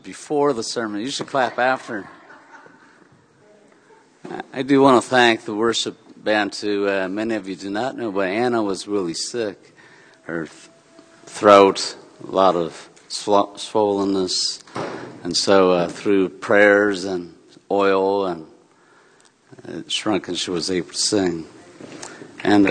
before the sermon. You should clap after. I do want to thank the worship band too. Many of you do not know, but Anna was really sick. Her throat, a lot of swollenness. And so through prayers and oil and it shrunk and she was able to sing. And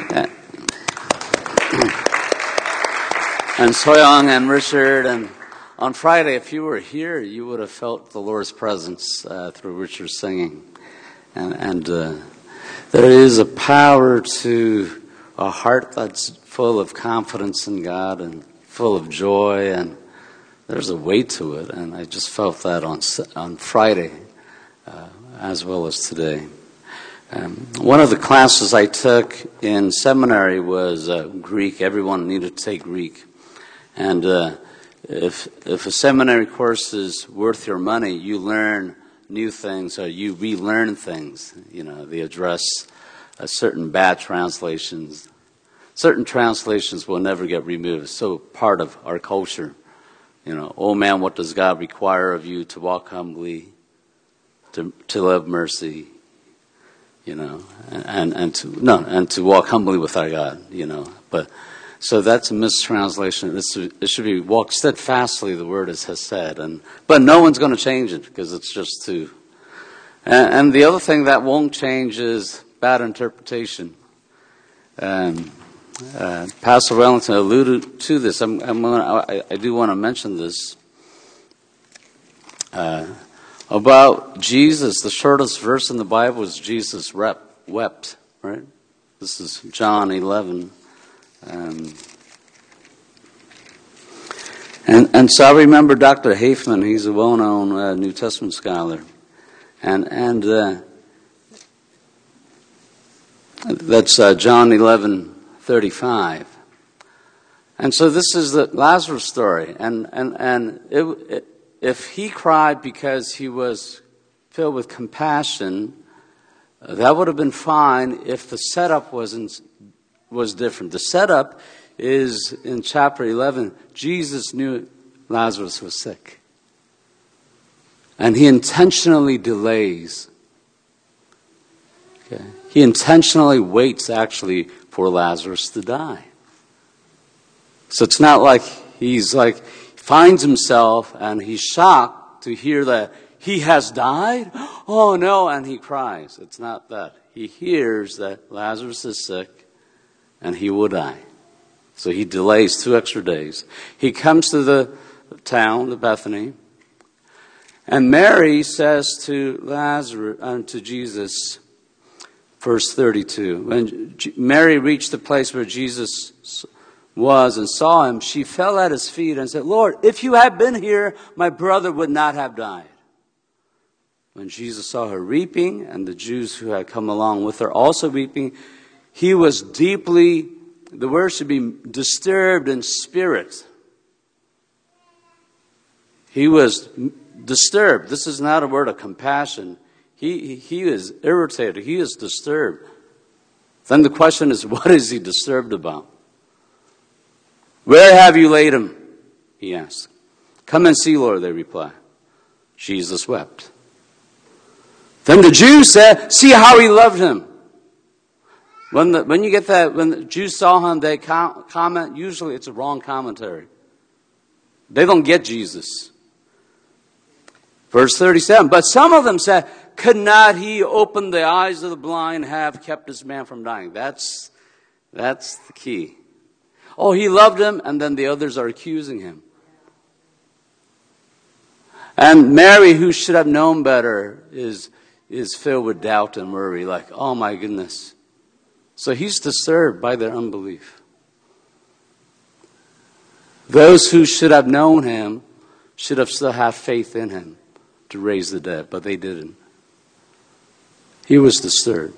Soyoung and Richard, and on Friday, if you were here, you would have felt the Lord's presence through Richard's singing. And there is a power to a heart that's full of confidence in God and full of joy, and there's a weight to it. And I just felt that on Friday as well as today. One of the classes I took in seminary was Greek. Everyone needed to take Greek. And if a seminary course is worth your money, you learn new things or you relearn things. You know, they address certain bad translations. Certain translations will never get removed. It's so part of our culture. You know, oh man, what does God require of you? To walk humbly, to love mercy, you know, and to walk humbly with our God, you know. But so that's a mistranslation. It should be walk steadfastly, the word has said, but no one's going to change it because it's just too. And the other thing that won't change is bad interpretation. Pastor Wellington alluded to this. I do want to mention this about Jesus. The shortest verse in the Bible is Jesus wept. Right? This is John 11. And so I remember Dr. Hafeman. He's a well-known New Testament scholar, and that's John 11:35. And so this is the Lazarus story, and if he cried because he was filled with compassion, that would have been fine if the setup was different. The setup is in chapter 11. Jesus knew Lazarus was sick. And he intentionally delays. Okay? He intentionally waits, actually, for Lazarus to die. So it's not like he's finds himself and he's shocked to hear that he has died. Oh no, and he cries. It's not that. He hears that Lazarus is sick and he will die. So he delays 2 extra days. He comes to the town, to Bethany, and Mary says to to Jesus, verse 32, when Mary reached the place where Jesus was and saw him, she fell at his feet and said, Lord, if you had been here, my brother would not have died. When Jesus saw her weeping, and the Jews who had come along with her also weeping, he was deeply, the word should be disturbed in spirit. He was disturbed. This is not a word of compassion. He is irritated. He is disturbed. Then the question is, what is he disturbed about? Where have you laid him? He asked. Come and see, Lord, they reply. Jesus wept. Then the Jews said, see how he loved him. When you get that, when the Jews saw him, they comment, usually it's a wrong commentary. They don't get Jesus. Verse 37, but some of them said, could not he open the eyes of the blind, have kept this man from dying? That's the key. Oh, he loved him, and then the others are accusing him. And Mary, who should have known better, is filled with doubt and worry, like, oh my goodness. So he's disturbed by their unbelief. Those who should have known him should have still had faith in him to raise the dead, but they didn't. He was disturbed.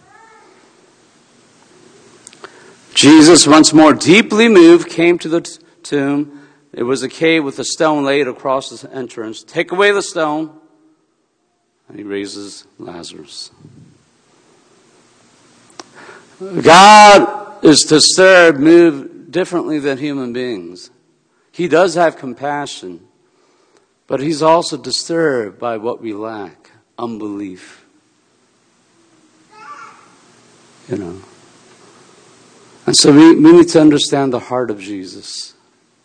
Jesus, once more deeply moved, came to the tomb. It was a cave with a stone laid across the entrance. Take away the stone. And he raises Lazarus. God is disturbed, moved differently than human beings. He does have compassion. But he's also disturbed by what we lack, unbelief. You know. And so we need to understand the heart of Jesus.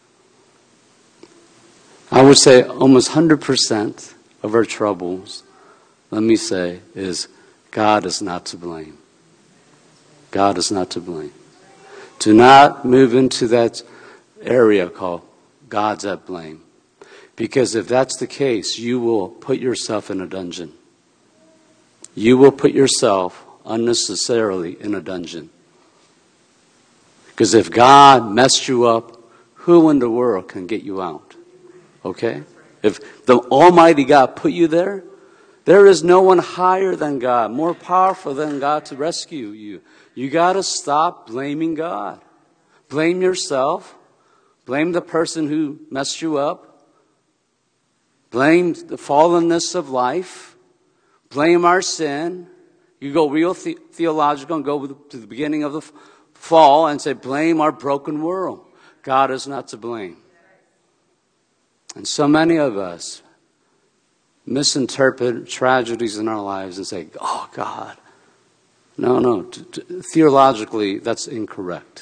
I would say almost 100% of our troubles, let me say, is God is not to blame. God is not to blame. Do not move into that area called God's at blame. Because if that's the case, you will put yourself in a dungeon. You will put yourself unnecessarily in a dungeon. Because if God messed you up, who in the world can get you out? Okay? If the Almighty God put you there, there is no one higher than God, more powerful than God to rescue you. You got to stop blaming God. Blame yourself. Blame the person who messed you up. Blame the fallenness of life. Blame our sin. You go real theological and go to the beginning of the fall and say, blame our broken world. God is not to blame. And so many of us misinterpret tragedies in our lives and say, oh, God. No. Theologically, that's incorrect.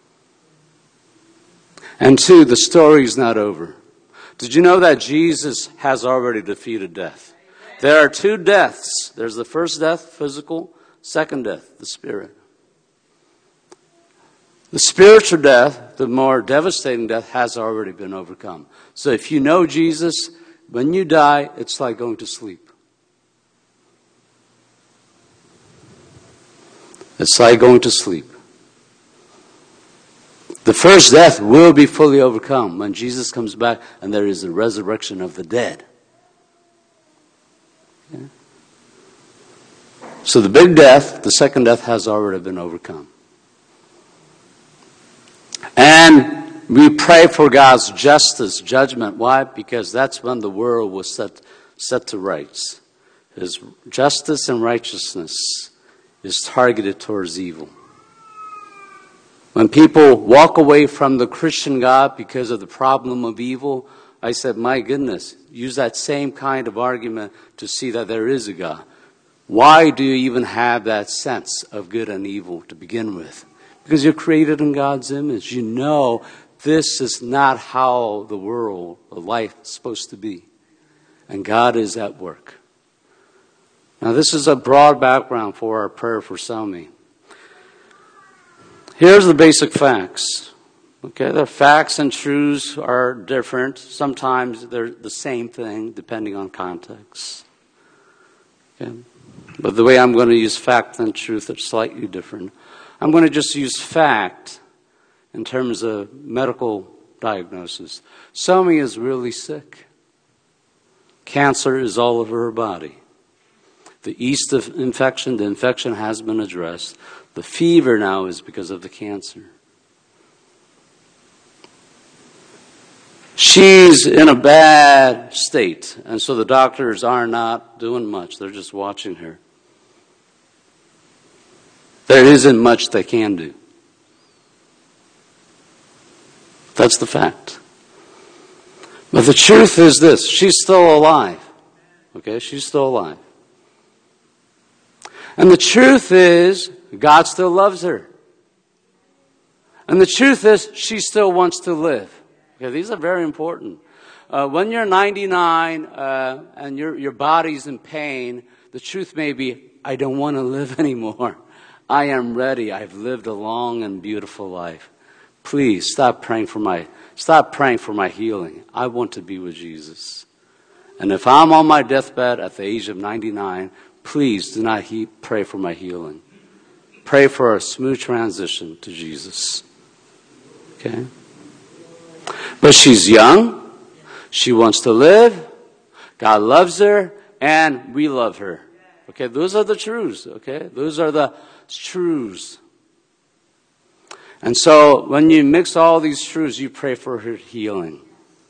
And two, the story's not over. Did you know that Jesus has already defeated death? There are two deaths. There's the first death, physical. Second death, the spirit. The spiritual death, the more devastating death, has already been overcome. So if you know Jesus, when you die, it's like going to sleep. It's like going to sleep. The first death will be fully overcome when Jesus comes back and there is a resurrection of the dead. Okay? So the big death, the second death, has already been overcome. And we pray for God's justice, judgment. Why? Because that's when the world was set to rights. His justice and righteousness is targeted towards evil. When people walk away from the Christian God because of the problem of evil, I said, my goodness, use that same kind of argument to see that there is a God. Why do you even have that sense of good and evil to begin with? Because you're created in God's image. You know this is not how the world, the life is supposed to be. And God is at work. Now this is a broad background for our prayer for Selmy. Here's the basic facts. Okay, the facts and truths are different. Sometimes they're the same thing depending on context. Okay? But the way I'm going to use fact and truth are slightly different. I'm going to just use fact in terms of medical diagnosis. Selmy is really sick. Cancer is all over her body. The yeast infection, the infection has been addressed. The fever now is because of the cancer. She's in a bad state, and so the doctors are not doing much. They're just watching her. There isn't much they can do. That's the fact. But the truth is this. She's still alive. Okay? She's still alive. And the truth is, God still loves her. And the truth is, she still wants to live. Okay, these are very important. When you're 99 and your body's in pain, the truth may be, I don't want to live anymore. I am ready. I've lived a long and beautiful life. Please stop praying for my healing. I want to be with Jesus. And if I'm on my deathbed at the age of 99, please do not pray for my healing. Pray for a smooth transition to Jesus. Okay? But she's young. She wants to live. God loves her. And we love her. Okay? Those are the truths. Okay? Those are the truths. And so when you mix all these truths, you pray for her healing.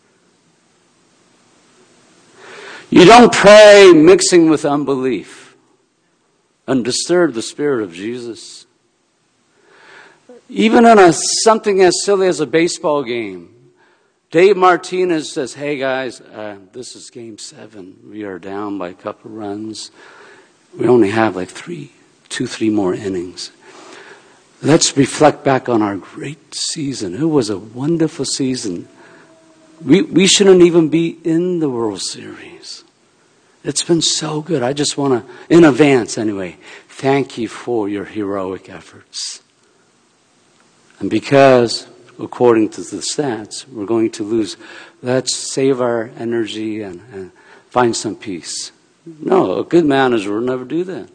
You don't pray mixing with unbelief and disturb the Spirit of Jesus. Even in something as silly as a baseball game, Dave Martinez says, hey guys, this is game 7. We are down by a couple runs. We only have like 3 more innings. Let's reflect back on our great season. It was a wonderful season. We shouldn't even be in the World Series. It's been so good. I just want to, in advance anyway, thank you for your heroic efforts. And because, according to the stats, we're going to lose, let's save our energy and find some peace. No, a good manager will never do that.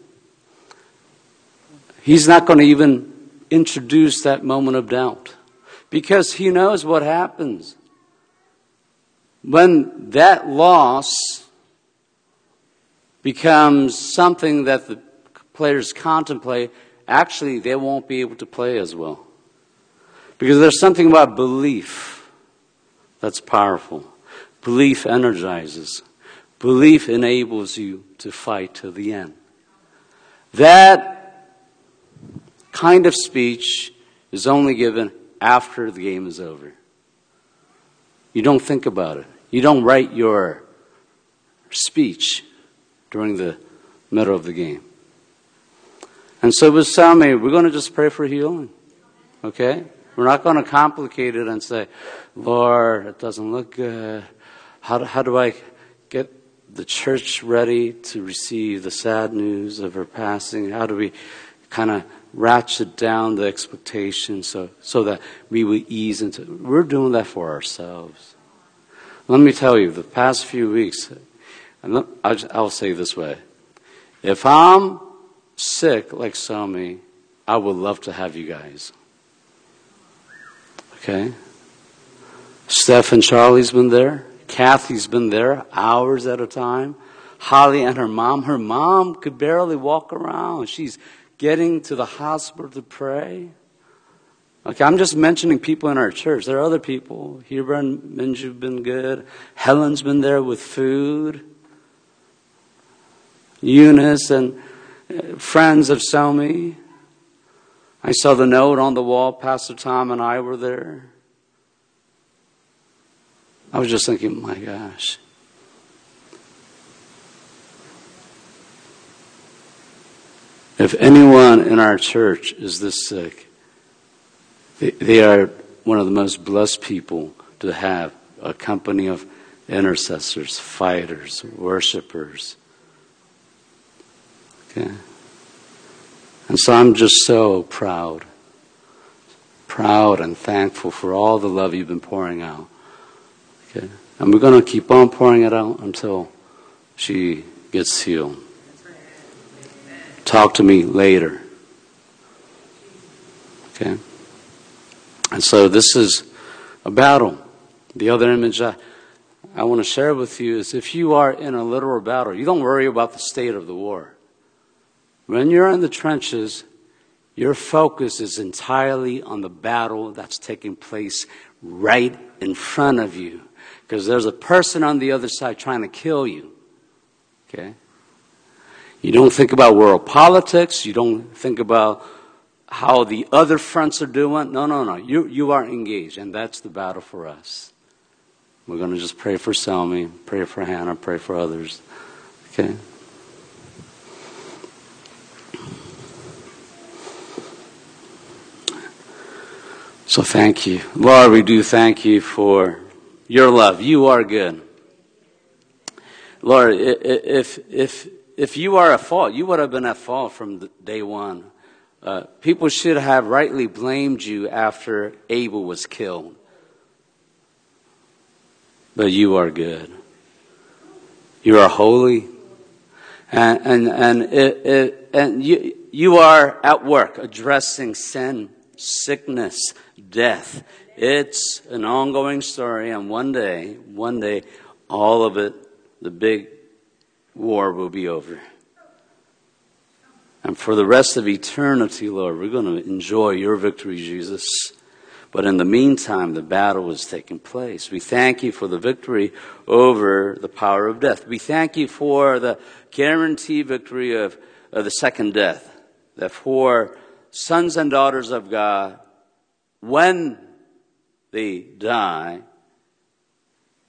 He's not going to even introduce that moment of doubt because he knows what happens. When that loss becomes something that the players contemplate, actually they won't be able to play as well. Because there's something about belief that's powerful. Belief energizes. Belief enables you to fight to the end. That kind of speech is only given after the game is over. You don't think about it. You don't write your speech during the middle of the game. And so with Sammy, we're going to just pray for healing. Okay? We're not going to complicate it and say, Lord, it doesn't look good. How do I get the church ready to receive the sad news of her passing? How do we kind of ratchet down the expectations so that we will ease into it? We're doing that for ourselves. Let me tell you, the past few weeks, I'll say it this way. If I'm sick like Somi, I would love to have you guys. Okay? Steph and Charlie's been there. Kathy's been there hours at a time. Holly and her mom could barely walk around. She's getting to the hospital to pray. Okay, I'm just mentioning people in our church. There are other people. Huber and Minju have been good. Helen's been there with food. Eunice and friends of Somi. I saw the note on the wall. Pastor Tom and I were there. I was just thinking, my gosh. If anyone in our church is this sick, they are one of the most blessed people to have a company of intercessors, fighters, worshipers. Okay? And so I'm just so proud and thankful for all the love you've been pouring out. Okay? And we're going to keep on pouring it out until she gets healed. Talk to me later. Okay? And so this is a battle. The other image I want to share with you is if you are in a literal battle, you don't worry about the state of the war. When you're in the trenches, your focus is entirely on the battle that's taking place right in front of you. Because there's a person on the other side trying to kill you. Okay? You don't think about world politics. You don't think about how the other fronts are doing. No. You are engaged, and that's the battle for us. We're going to just pray for Selmy, pray for Hannah, pray for others. Okay? So thank you. Lord, we do thank you for your love. You are good. Lord, if you are at fault, you would have been at fault from day one. People should have rightly blamed you after Abel was killed. But you are good. You are holy. And you are at work addressing sin, sickness, death. It's an ongoing story, and one day, all of it, the big war will be over. And for the rest of eternity, Lord, we're going to enjoy your victory, Jesus. But in the meantime, the battle is taking place. We thank you for the victory over the power of death. We thank you for the guaranteed victory of the second death. That for sons and daughters of God, when they die,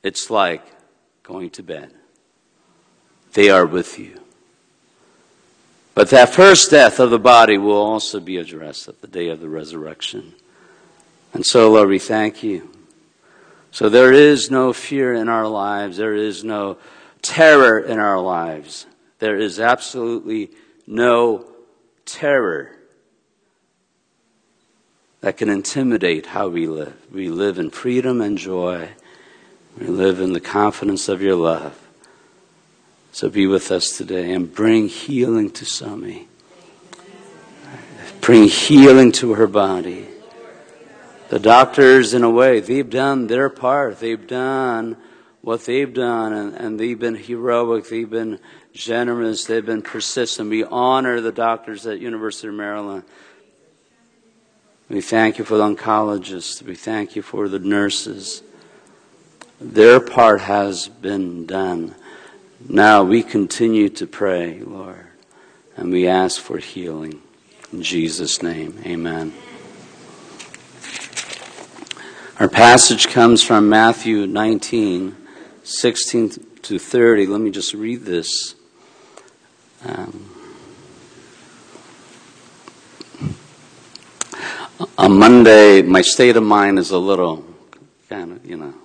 it's like going to bed. They are with you. But that first death of the body will also be addressed at the day of the resurrection. And so, Lord, we thank you. So there is no fear in our lives. There is no terror in our lives. There is absolutely no terror that can intimidate how we live. We live in freedom and joy. We live in the confidence of your love. So be with us today and bring healing to Sumi. Bring healing to her body. The doctors, in a way, they've done their part. They've done what they've done, and they've been heroic. They've been generous. They've been persistent. We honor the doctors at University of Maryland. We thank you for the oncologists. We thank you for the nurses. Their part has been done. Now we continue to pray, Lord, and we ask for healing. In Jesus' name, amen. Our passage comes from Matthew 19, 16 to 30. Let me just read this. On Monday, my state of mind is a little kind of,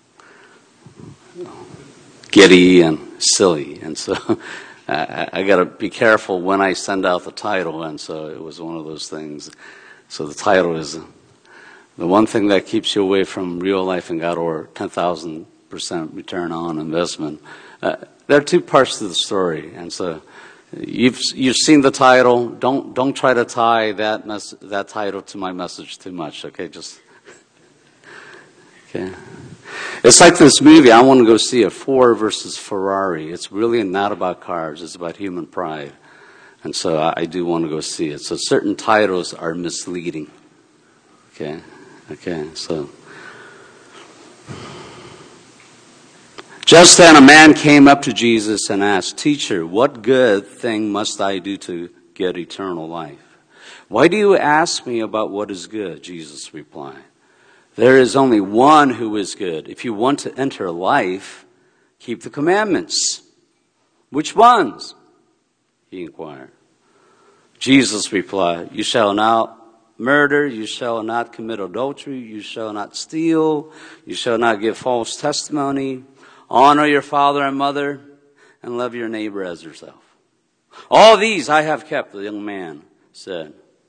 giddy and silly. And so I got to be careful when I send out the title. And so it was one of those things. So the title is the one thing that keeps you away from real life in God, or 10,000% return on investment. There are two parts to the story. And so you've seen the title. Don't try to tie that title to my message too much. Okay, okay. It's like this movie. I want to go see it, Ford versus Ferrari. It's really not about cars. It's about human pride. And so I do want to go see it. So certain titles are misleading. Okay, so. Just then a man came up to Jesus and asked, "Teacher, what good thing must I do to get eternal life?" "Why do you ask me about what is good?" Jesus replied. "There is only one who is good. If you want to enter life, keep the commandments." "Which ones?" he inquired. Jesus replied, "You shall not murder, you shall not commit adultery, you shall not steal, you shall not give false testimony, honor your father and mother, and love your neighbor as yourself. All these I have kept," the young man said.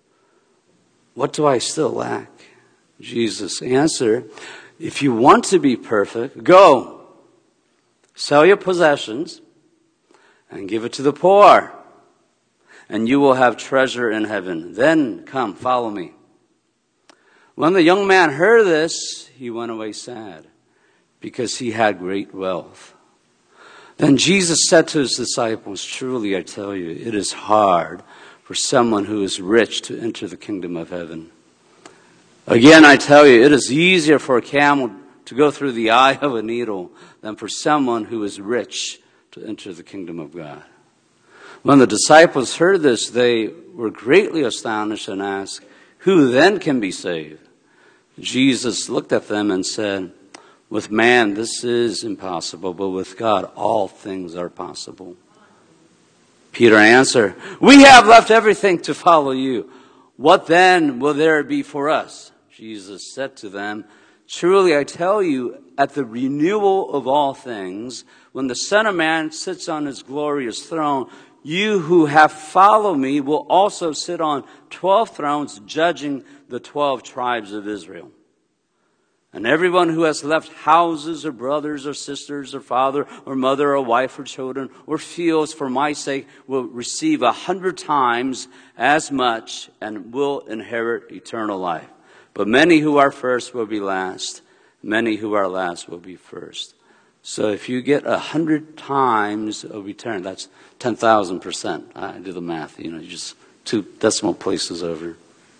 "What do I still lack?" Jesus answered, "If you want to be perfect, go, sell your possessions, and give it to the poor, and you will have treasure in heaven. Then come, follow me." When the young man heard this, he went away sad, because he had great wealth. Then Jesus said to his disciples, "Truly I tell you, it is hard for someone who is rich to enter the kingdom of heaven. Again, I tell you, it is easier for a camel to go through the eye of a needle than for someone who is rich to enter the kingdom of God." When the disciples heard this, they were greatly astonished and asked, "Who then can be saved?" Jesus looked at them and said, "With man this is impossible, but with God all things are possible." Peter answered, "We have left everything to follow you. What then will there be for us?" Jesus said to them, "Truly I tell you, at the renewal of all things, when the Son of Man sits on his glorious throne, you who have followed me will also sit on 12 thrones, judging the 12 tribes of Israel. And everyone who has left houses or brothers or sisters or father or mother or wife or children or fields for my sake will receive 100 times as much and will inherit eternal life. But many who are first will be last. Many who are last will be first." So if you get 100 times a return, that's 10,000%. I do the math, just 2 decimal places over.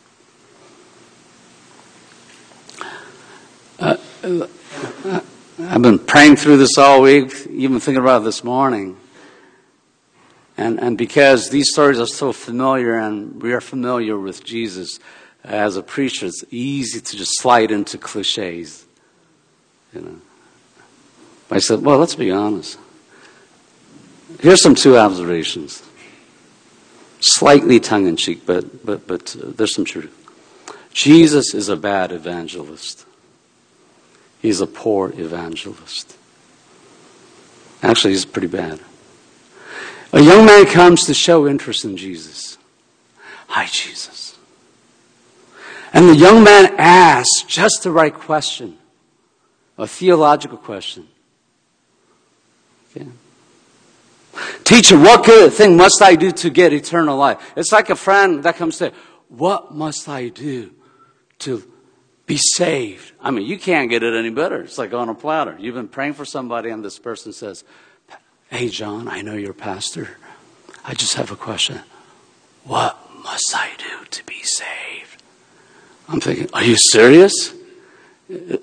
I've been praying through this all week, even thinking about it this morning. And because these stories are so familiar and we are familiar with Jesus as a preacher, it's easy to just slide into cliches. But I said, well, let's be honest. Here's some two observations. Slightly tongue-in-cheek, but there's some truth. Jesus is a bad evangelist. He's a poor evangelist. Actually, he's pretty bad. A young man comes to show interest in Jesus. Hi, Jesus. And the young man asks just the right question, a theological question. Okay. Teacher, what good thing must I do to get eternal life? It's like a friend that comes to say, what must I do to be saved? I mean, you can't get it any better. It's like on a platter. You've been praying for somebody and this person says, hey, John, I know you're a pastor. I just have a question. What must I do to be saved? I'm thinking, are you serious? Okay.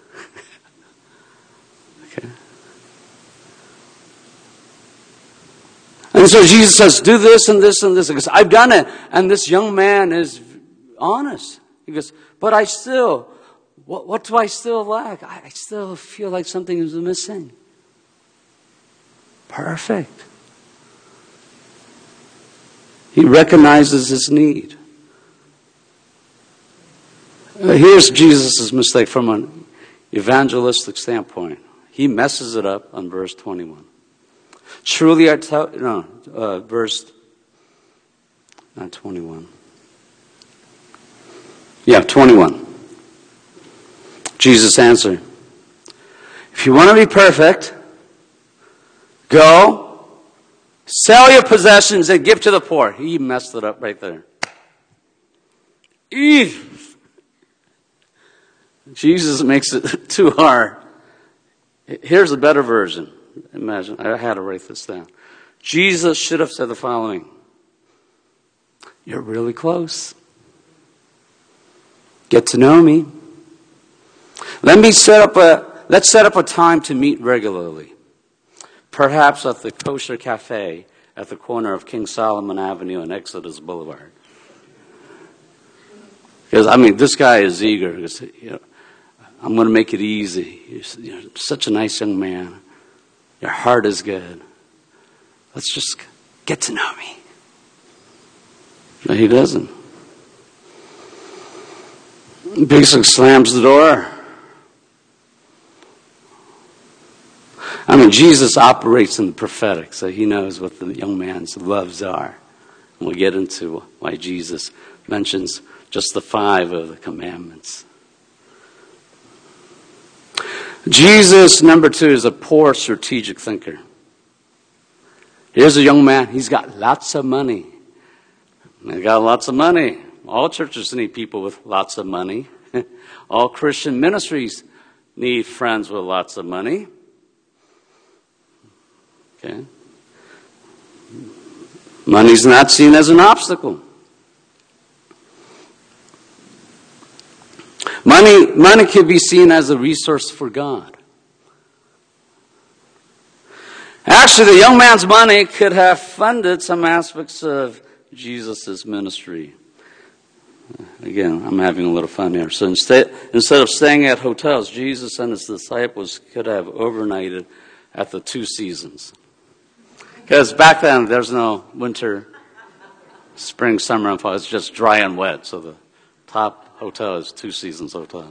And so Jesus says, do this and this and this. He goes, I've done it. And this young man is honest. He goes, but I still, what do I still lack? I still feel like something is missing. Perfect. He recognizes his need. Here's Jesus' mistake from an evangelistic standpoint. He messes it up on verse 21. Truly I tell, verse, not 21. Yeah, 21. Jesus answered, if you want to be perfect, go, sell your possessions and give to the poor. He messed it up right there. Jesus makes it too hard. Here's a better version. Imagine, I had to write this down. Jesus should have said the following. You're really close. Get to know me. Let's set up a time to meet regularly. Perhaps at the Kosher Cafe at the corner of King Solomon Avenue and Exodus Boulevard. Because, this guy is eager. Because, I'm going to make it easy. You're such a nice young man. Your heart is good. Let's just get to know me. No, he doesn't. He basically slams the door. Jesus operates in the prophetic, so he knows what the young man's loves are. And we'll get into why Jesus mentions just the 5 of the commandments. Jesus, number 2, is a poor strategic thinker. Here's a young man. He's got lots of money. They got lots of money. All churches need people with lots of money. All Christian ministries need friends with lots of money. Okay. Money's not seen as an obstacle. Money can be seen as a resource for God. Actually, the young man's money could have funded some aspects of Jesus' ministry. Again, I'm having a little fun here. So instead of staying at hotels, Jesus and his disciples could have overnighted at the 2 seasons. Because back then, there's no winter, spring, summer, and fall. It's just dry and wet. So the top hotel is 2 Seasons Hotel.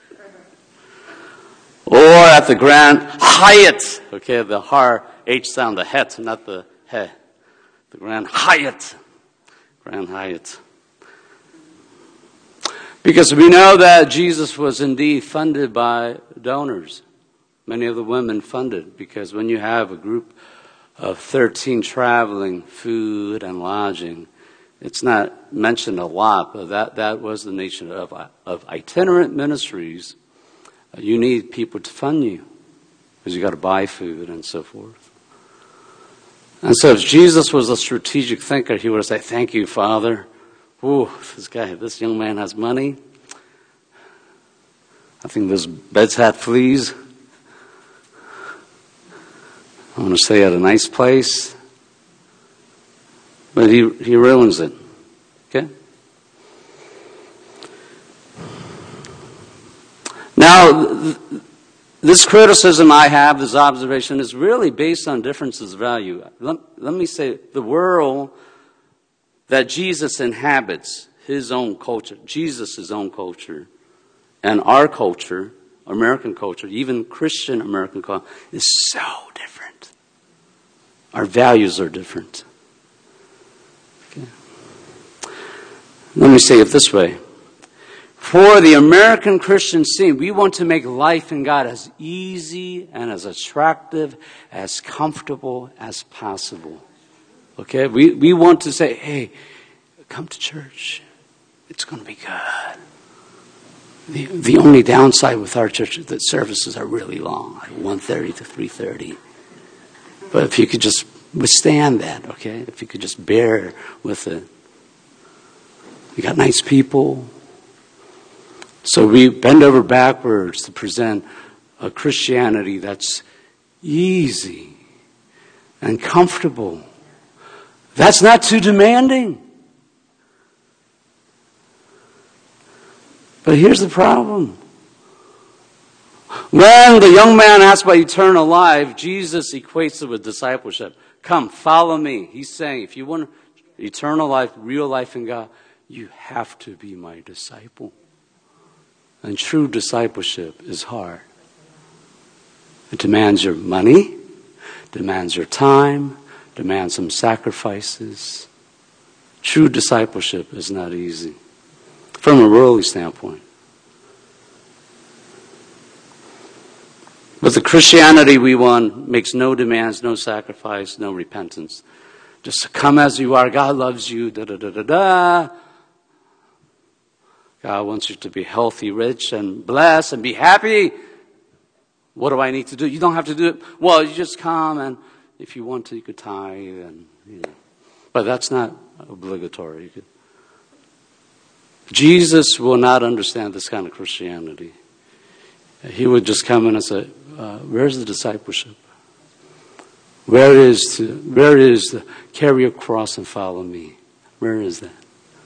Or at the Grand Hyatt. Okay, the H sound, the het, not the he. The Grand Hyatt. Grand Hyatt. Because we know that Jesus was indeed funded by donors. Many of the women funded. Because when you have a group of 13 traveling, food and lodging, it's not mentioned a lot, but that was the nature of itinerant ministries. You need people to fund you because you got to buy food and so forth. And so if Jesus was a strategic thinker, he would have said, thank you, Father. Ooh, this young man has money. I think this bed's had fleas. I want to stay at a nice place. But he ruins it. Okay? Now, This criticism I have, this observation, is really based on differences of value. Let me say, the world that Jesus inhabits, his own culture, Jesus' own culture, and our culture, American culture, even Christian American culture, is so different. Our values are different. Okay. Let me say it this way. For the American Christian scene, we want to make life in God as easy and as attractive, as comfortable as possible. Okay? We want to say, hey, come to church. It's going to be good. The only downside with our church is that services are really long, like 1:30 to 3:30. But if you could just withstand that, okay? If you could just bear with it. You got nice people. So we bend over backwards to present a Christianity that's easy and comfortable. That's not too demanding. But here's the problem. When the young man asked about eternal life, Jesus equates it with discipleship. Come, follow me. He's saying, if you want eternal life, real life in God, you have to be my disciple. And true discipleship is hard. It demands your money, demands your time, demands some sacrifices. True discipleship is not easy from a worldly standpoint. But the Christianity we want makes no demands, no sacrifice, no repentance. Just come as you are. God loves you. Da-da-da-da-da. God wants you to be healthy, rich, and blessed, and be happy. What do I need to do? You don't have to do it. Well, you just come, and if you want to, you could tithe, and But that's not obligatory. Jesus will not understand this kind of Christianity. He would just come in and say, "Where's the discipleship? Where is the carry a cross and follow me? Where is that?"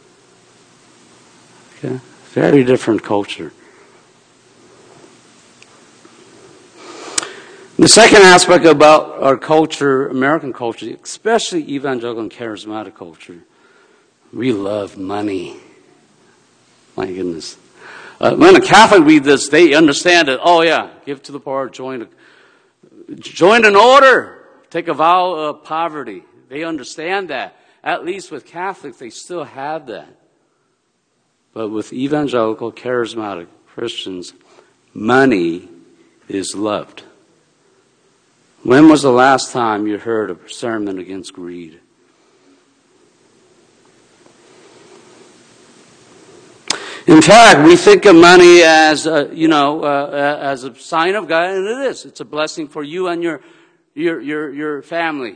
Okay? Very different culture. The second aspect about our culture, American culture, especially evangelical and charismatic culture, we love money. My goodness. When a Catholic reads this, they understand it. Oh yeah, give to the poor, join an order, take a vow of poverty. They understand that. At least with Catholics, they still have that. But with evangelical, charismatic Christians, money is loved. When was the last time you heard a sermon against greed? In fact, we think of money as as a sign of God, and it is. It's a blessing for you and your family.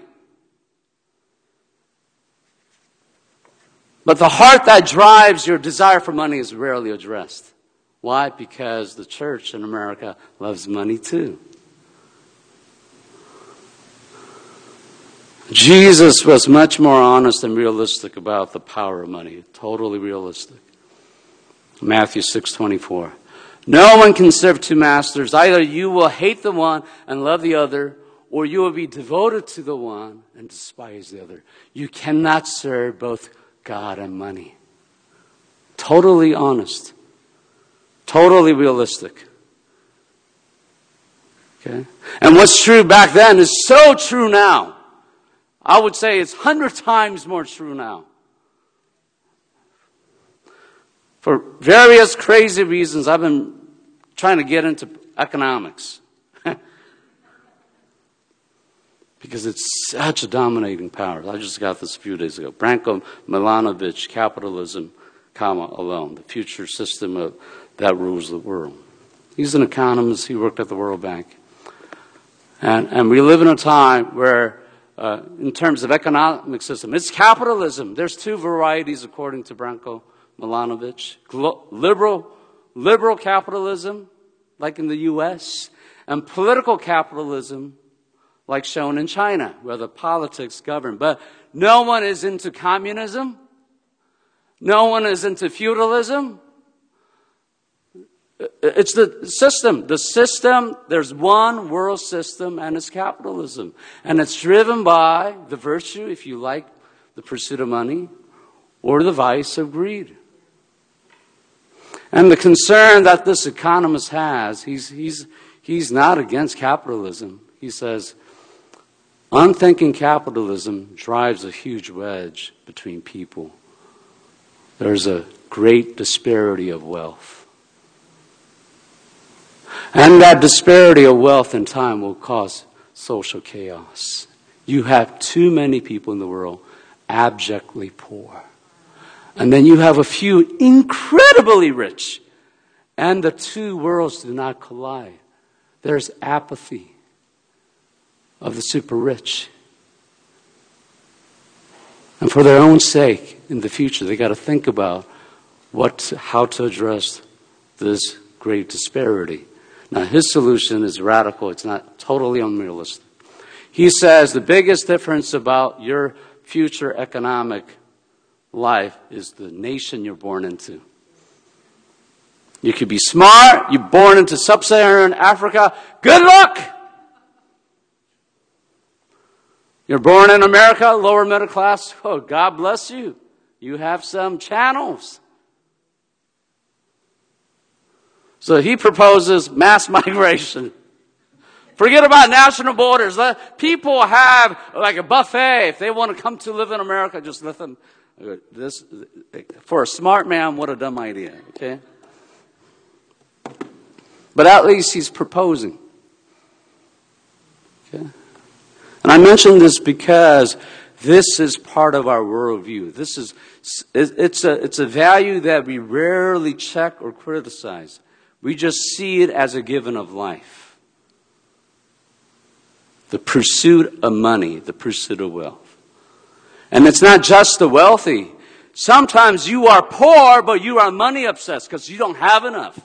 But the heart that drives your desire for money is rarely addressed. Why? Because the church in America loves money too. Jesus was much more honest and realistic about the power of money. Totally realistic. Matthew 6:24. No one can serve two masters. Either you will hate the one and love the other, or you will be devoted to the one and despise the other. You cannot serve both God and money. Totally honest. Totally realistic. Okay? And what's true back then is so true now. I would say it's 100 times more true now. For various crazy reasons, I've been trying to get into economics. Because it's such a dominating power. I just got this a few days ago. Branko Milanovic, Capitalism, Alone, the future system that rules the world. He's an economist. He worked at the World Bank. And we live in a time where, in terms of economic system, it's capitalism. There's two varieties according to Branko Milanovic. Liberal capitalism, like in the U.S., and political capitalism, like shown in China, where the politics govern. But no one is into communism. No one is into feudalism. It's the system. The system, there's one world system, and it's capitalism. And it's driven by the virtue, if you like, the pursuit of money, or the vice of greed. And the concern that this economist has, he's not against capitalism. He says, unthinking capitalism drives a huge wedge between people. There's a great disparity of wealth. And that disparity of wealth in time will cause social chaos. You have too many people in the world abjectly poor. And then you have a few incredibly rich. And the two worlds do not collide. There's apathy of the super rich. And for their own sake, in the future, they got to think about how to address this great disparity. Now, his solution is radical. It's not totally unrealistic. He says the biggest difference about your future economic life is the nation you're born into. You could be smart. You're born into sub-Saharan Africa. Good luck! You're born in America, lower middle class. Oh, God bless you. You have some channels. So he proposes mass migration. Forget about national borders. Let people have like a buffet. If they want to come to live in America, just let them. This, for a smart man, what a dumb idea. Okay? But at least he's proposing. Okay? And I mention this because this is part of our worldview. It's a value that we rarely check or criticize. We just see it as a given of life. The pursuit of money, the pursuit of wealth. And it's not just the wealthy. Sometimes you are poor, but you are money obsessed because you don't have enough.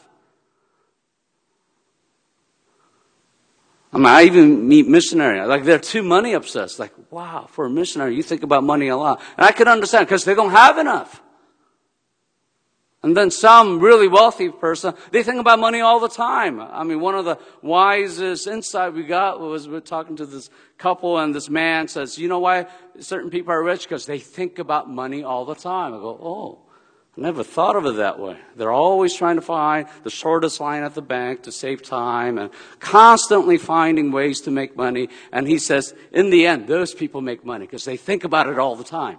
I even meet missionaries. Like, they're too money obsessed. Like, wow, for a missionary, you think about money a lot. And I can understand because they don't have enough. And then some really wealthy person, they think about money all the time. One of the wisest insight we got was we're talking to this couple, and this man says, you know why certain people are rich? Because they think about money all the time. I go, oh, I never thought of it that way. They're always trying to find the shortest line at the bank to save time and constantly finding ways to make money. And he says, in the end, those people make money because they think about it all the time.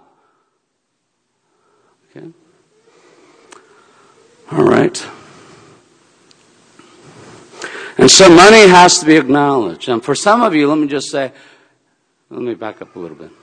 Okay? All right. And so money has to be acknowledged. And for some of you, let me back up a little bit.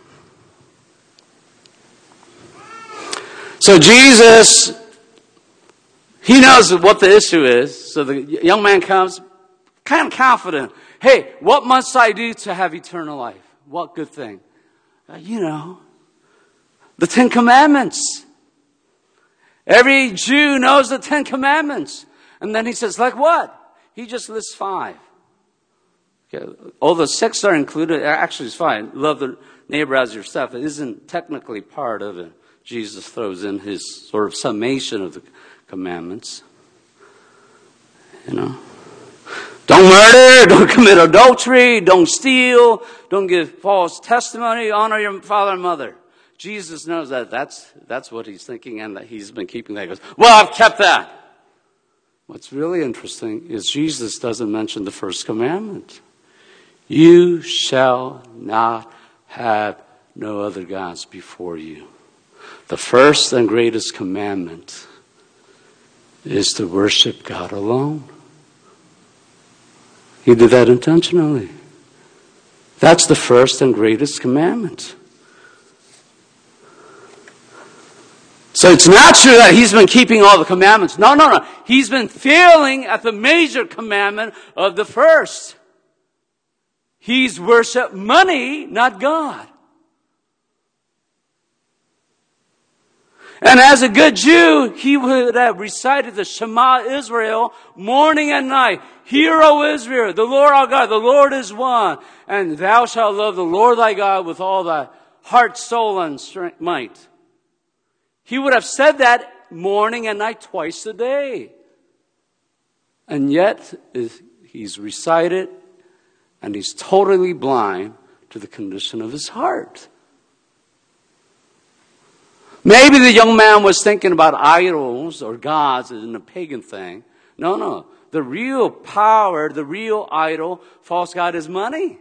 So Jesus, he knows what the issue is. So the young man comes kind of confident. Hey, what must I do to have eternal life? What good thing? The 10 Commandments. Every Jew knows the 10 Commandments. And then he says, like what? He just lists 5. Okay. Although 6 are included, actually it's fine. Love the neighbor as yourself. It isn't technically part of it. Jesus throws in his sort of summation of the commandments. Don't murder, don't commit adultery, don't steal, don't give false testimony, honor your father and mother. Jesus knows that that's what he's thinking, and that he's been keeping that. He goes, well, I've kept that. What's really interesting is Jesus doesn't mention the first commandment. You shall not have no other gods before you. The first and greatest commandment is to worship God alone. He did that intentionally. That's the first and greatest commandment. So it's not true that he's been keeping all the commandments. No. He's been failing at the major commandment of the first. He's worshiped money, not God. And as a good Jew, he would have recited the Shema Israel morning and night. Hear, O Israel, the Lord our God, the Lord is one. And thou shalt love the Lord thy God with all thy heart, soul, and strength, might. He would have said that morning and night twice a day. And yet, he's recited, and he's totally blind to the condition of his heart. Maybe the young man was thinking about idols or gods and a pagan thing. No. The real power, the real idol, false god is money.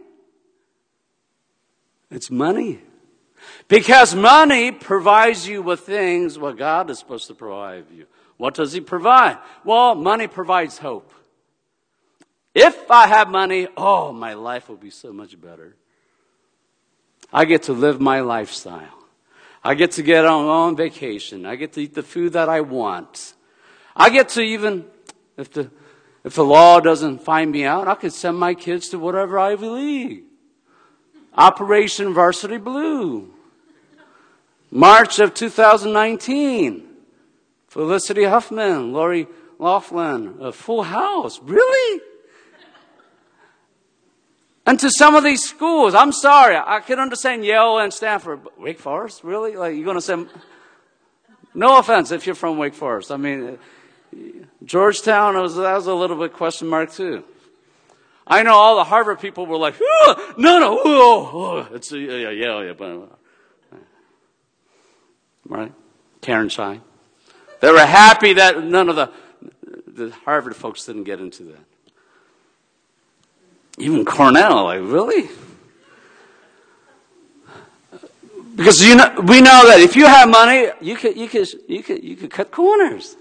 It's money. Because money provides you with things what God is supposed to provide you. What does he provide? Well, money provides hope. If I have money, my life will be so much better. I get to live my lifestyle. I get to get on vacation. I get to eat the food that I want. I get to even, if the law doesn't find me out, I could send my kids to whatever Ivy League. Operation Varsity Blue. March of 2019. Felicity Huffman, Lori Loughlin, a Full House. Really? And to some of these schools, I'm sorry, I can understand Yale and Stanford, but Wake Forest, really? Like, you're going to send... No offense if you're from Wake Forest. I mean, Georgetown, that was a little bit question mark too. I know all the Harvard people were like, no, it's Yale, but... Right? Karen Shine. They were happy that none of the Harvard folks didn't get into that. Even Cornell, like, really? Because we know that if you have money, you could cut corners.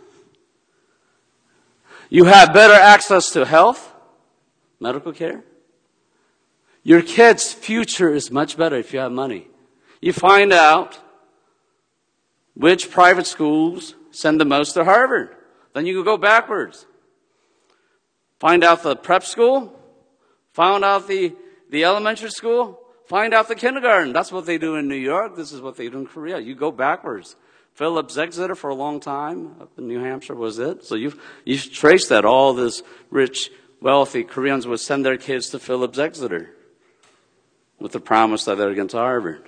You have better access to health, medical care. Your kid's future is much better if you have money. You find out which private schools send the most to Harvard. Then you can go backwards. Find out the prep school. Find out the elementary school. Find out the kindergarten. That's what they do in New York. This is what they do in Korea. You go backwards. Phillips Exeter for a long time up in New Hampshire was it. So you've traced that. All this rich, wealthy Koreans would send their kids to Phillips Exeter with the promise that they're going to Harvard.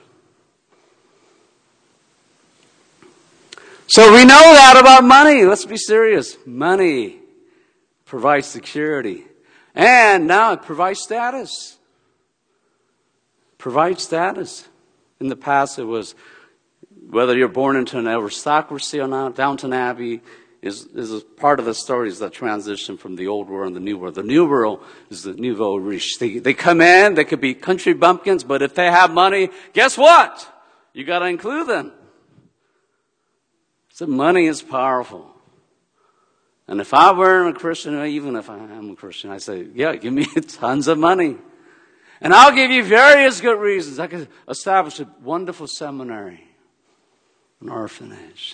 So we know that about money. Let's be serious. Money provides security. And now it provides status. Provides status. In the past it was, whether you're born into an aristocracy or not, Downton Abbey is a part of the stories that transition from the old world and the new world. The new world is the nouveau riche. They come in, they could be country bumpkins, but if they have money, guess what? You got to include them. So money is powerful. And if I were a Christian, or even if I am a Christian, I say, yeah, give me tons of money. And I'll give you various good reasons. I could establish a wonderful seminary, an orphanage.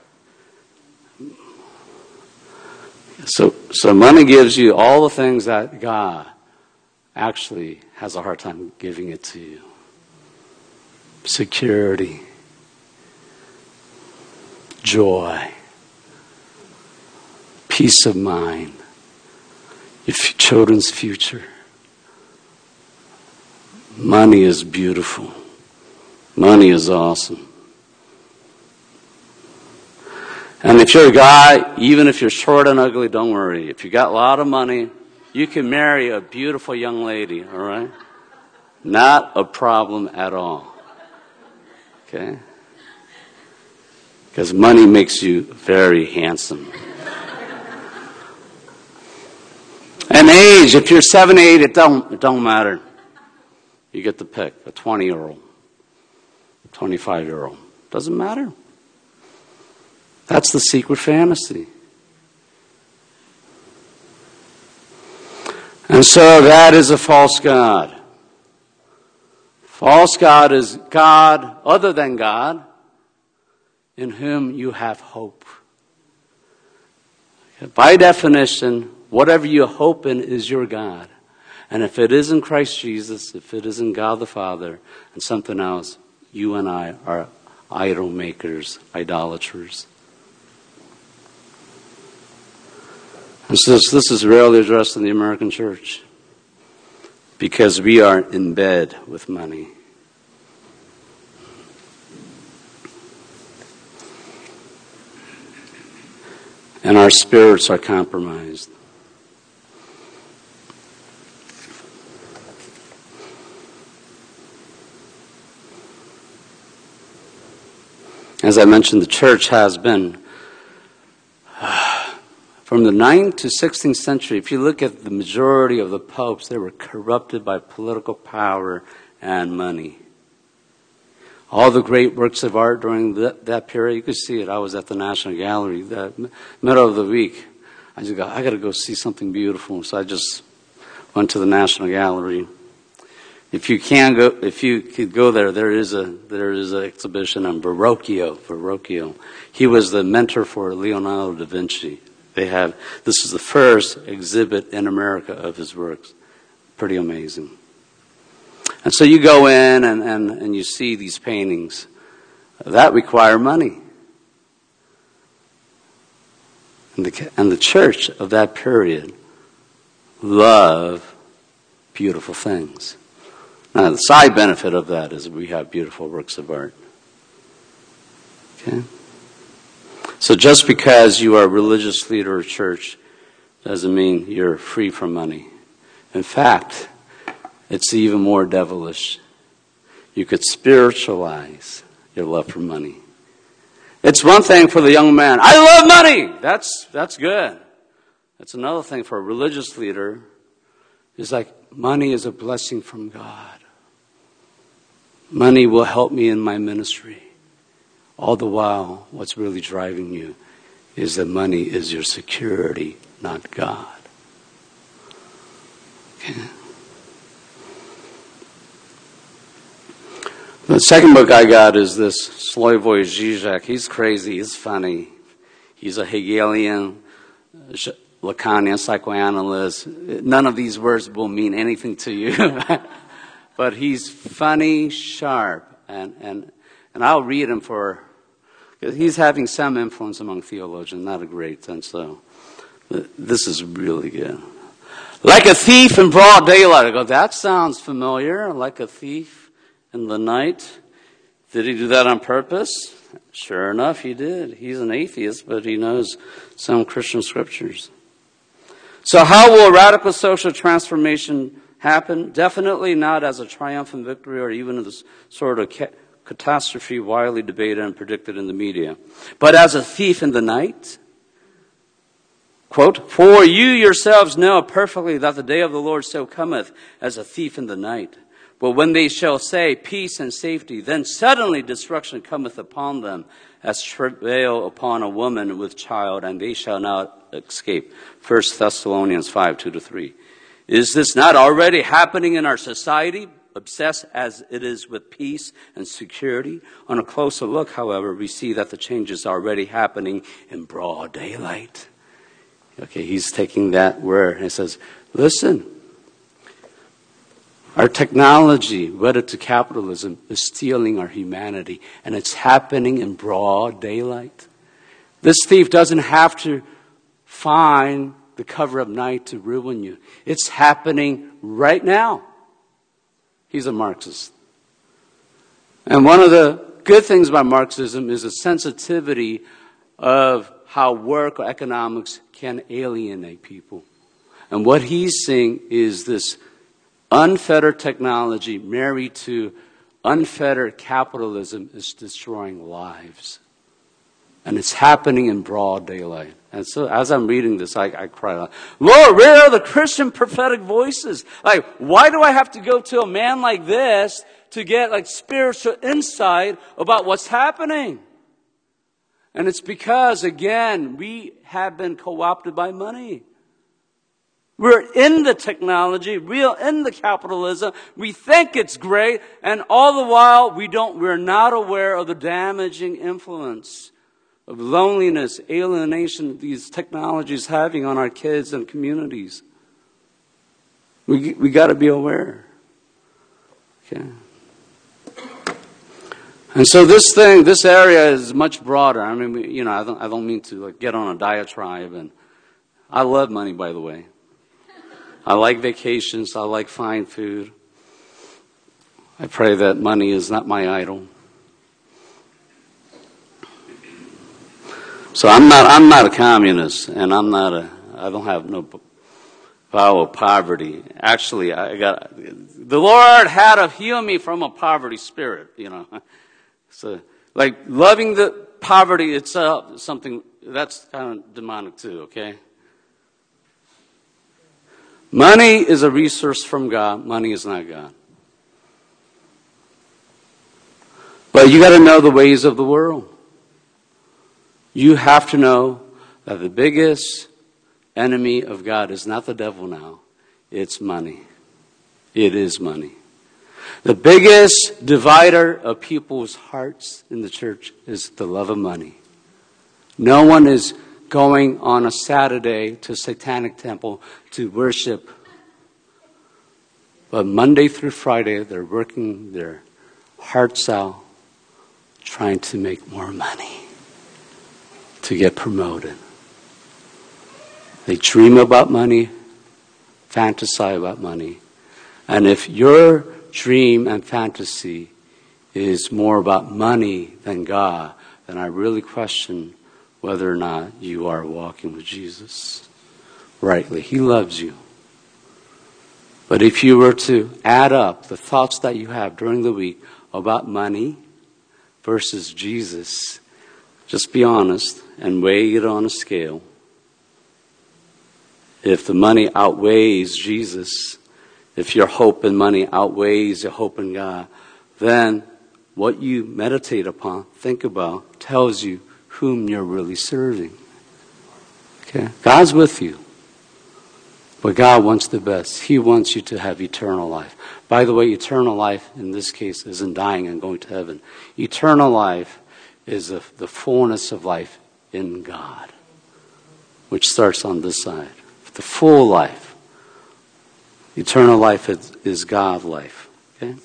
So money gives you all the things that God actually has a hard time giving it to you. Security. Joy. Peace of mind. Your children's future. Money is beautiful. Money is awesome. And if you're a guy, even if you're short and ugly, don't worry. If you got a lot of money, you can marry a beautiful young lady, all right? Not a problem at all. Okay? Because money makes you very handsome. And age, if you're 7, 8, it don't matter. You get to pick a 20-year-old, 25-year-old. Doesn't matter. That's the secret fantasy. And so that is a false god. False god is God other than God in whom you have hope. By definition, whatever you hope in is your God. And if it isn't Christ Jesus, if it isn't God the Father and something else, you and I are idol makers, idolaters. And so this is rarely addressed in the American church because we are in bed with money. And our spirits are compromised. As I mentioned, the church has been, from the 9th to 16th century, if you look at the majority of the popes, they were corrupted by political power and money. All the great works of art during that period, you could see it. I was at the National Gallery the middle of the week. I just got, I got to go see something beautiful. So I just went to the National Gallery. If you could go there, there is an exhibition on Verrocchio. He was the mentor for Leonardo da Vinci. This is the first exhibit in America of his works. Pretty amazing. And so you go in and you see these paintings that require money. And the church of that period loved beautiful things. Now, the side benefit of that is we have beautiful works of art. Okay? So just because you are a religious leader of church doesn't mean you're free from money. In fact, it's even more devilish. You could spiritualize your love for money. It's one thing for the young man, I love money! That's good. That's another thing for a religious leader. It's like, money is a blessing from God. Money will help me in my ministry. All the while, what's really driving you is that money is your security, not God. Okay. The second book I got is this Slavoj Žižek. He's crazy. He's funny. He's a Hegelian, Lacanian psychoanalyst. None of these words will mean anything to you. But he's funny, sharp, and I'll read him because he's having some influence among theologians, not a great, and so this is really good. Like a thief in broad daylight. I go, that sounds familiar. Like a thief in the night. Did he do that on purpose? Sure enough, he did. He's an atheist, but he knows some Christian scriptures. So how will radical social transformation happen? Definitely not as a triumphant victory or even as sort of catastrophe widely debated and predicted in the media, but as a thief in the night. Quote, for you yourselves know perfectly that the day of the Lord so cometh as a thief in the night. But when they shall say peace and safety, then suddenly destruction cometh upon them as travail upon a woman with child, and they shall not escape. 1 Thessalonians 5:2-3. Is this not already happening in our society, obsessed as it is with peace and security? On a closer look, however, we see that the change is already happening in broad daylight. Okay, he's taking that word and he says, listen, our technology, wedded to capitalism, is stealing our humanity, and it's happening in broad daylight. This thief doesn't have to find the cover of night to ruin you. It's happening right now. He's a Marxist. And one of the good things about Marxism is the sensitivity of how work or economics can alienate people. And what he's seeing is this unfettered technology married to unfettered capitalism is destroying lives. And it's happening in broad daylight. And so as I'm reading this, I cry out, Lord, where are the Christian prophetic voices? Like, why do I have to go to a man like this to get like spiritual insight about what's happening? And it's because, again, we have been co-opted by money. We're in the technology, we're in the capitalism. We think it's great, and all the while we're not aware of the damaging influence of loneliness, alienation these technologies having on our kids and communities. We got to be aware. Okay. And so this area is much broader. I mean, I don't mean to get on a diatribe, and I love money, by the way. I like vacations. I like fine food. I pray that money is not my idol. So I'm not a communist, and I don't have no vow of poverty. Actually, the Lord had to heal me from a poverty spirit, So Like loving the poverty itself is something that's kind of demonic too, okay? Money is a resource from God. Money is not God. But you got to know the ways of the world. You have to know that the biggest enemy of God is not the devil now. It's money. It is money. The biggest divider of people's hearts in the church is the love of money. No one is going on a Saturday to a satanic temple to worship. But Monday through Friday, they're working their hearts out, trying to make more money, to get promoted. They dream about money, fantasize about money. And if your dream and fantasy is more about money than God, then I really question whether or not you are walking with Jesus rightly. He loves you. But if you were to add up the thoughts that you have during the week about money versus Jesus, just be honest and weigh it on a scale. If the money outweighs Jesus, if your hope in money outweighs your hope in God, then what you meditate upon, think about, tells you whom you're really serving. Okay? God's with you. But God wants the best. He wants you to have eternal life. By the way, eternal life in this case isn't dying and going to heaven. Eternal life is the fullness of life in God, which starts on this side. The full life. Eternal life is God life. Okay?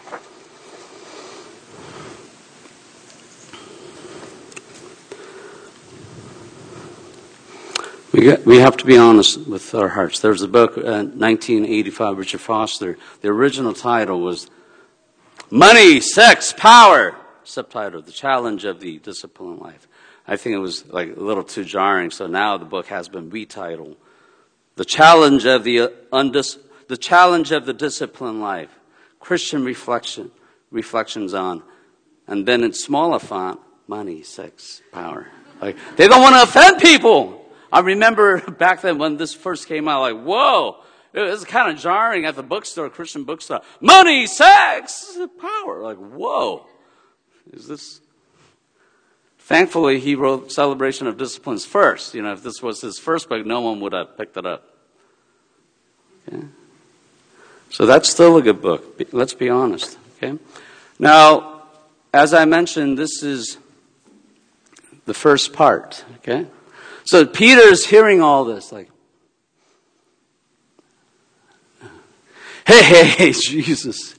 We have to be honest with our hearts. There's a book, 1985, Richard Foster. The original title was Money, Sex, Power. Subtitle, The Challenge of the Disciplined Life. I think it was like a little too jarring, so now the book has been retitled The Challenge of the Disciplined Life. Christian reflections on, and then in smaller font, money, sex, power. Like, they don't want to offend people. I remember back then when this first came out, like, whoa, it was kind of jarring at the bookstore, Christian bookstore. Money, sex, power. Like, whoa, is this? Thankfully, he wrote Celebration of Disciplines first. You know, if this was his first book, no one would have picked it up. Okay? So that's still a good book. Let's be honest. Okay. Now, as I mentioned, this is the first part. Okay. So Peter's hearing all this, like, hey, Jesus,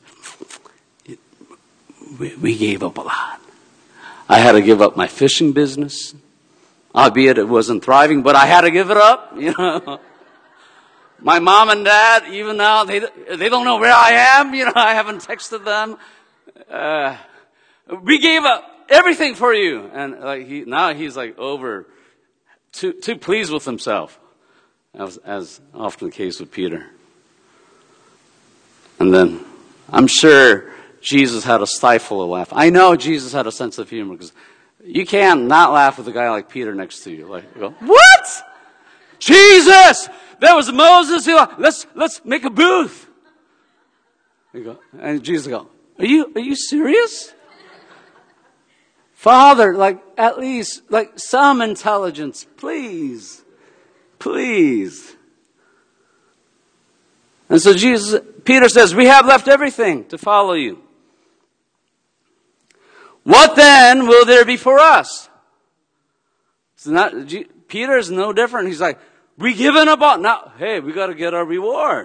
we gave up a lot. I had to give up my fishing business, albeit it wasn't thriving, but I had to give it up, you know. My mom and dad, even now, they don't know where I am, you know, I haven't texted them. We gave up everything for you. And like now he's like too pleased with himself, as often the case with Peter. And then I'm sure Jesus had to stifle a laugh. I know Jesus had a sense of humor because you can't not laugh with a guy like Peter next to you. Like, you go, what? Jesus! There was Moses. Let's make a booth. You go, and Jesus go, are you serious? Father, like, at least, like, some intelligence, please. Please. And so Peter says, we have left everything to follow you. What then will there be for us? Peter is no different. He's like, we given up on, now, hey, we got to get our reward.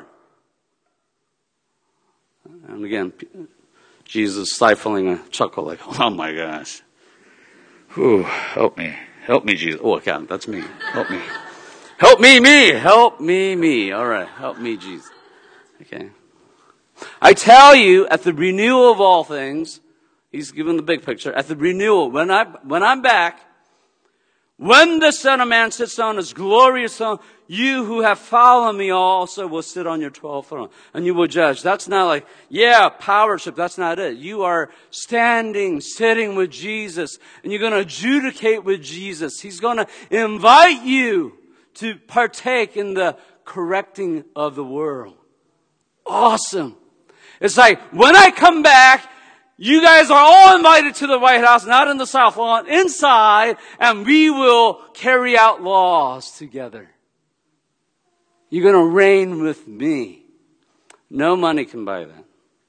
And again, Jesus stifling a chuckle like, oh my gosh. Whew, help me, Jesus. Oh, God, that's me. Help me. Help me. All right, help me, Jesus. Okay. I tell you, at the renewal of all things, he's given the big picture. At the renewal, when I'm back, When the Son of Man sits on his glorious throne, you who have followed me also will sit on your 12th throne, and you will judge. That's not like, power trip. That's not it. You are sitting with Jesus, and you're going to adjudicate with Jesus. He's going to invite you to partake in the correcting of the world. Awesome. It's like, when I come back, you guys are all invited to the White House, not in the South Lawn, inside, and we will carry out laws together. You're going to reign with me. No money can buy that.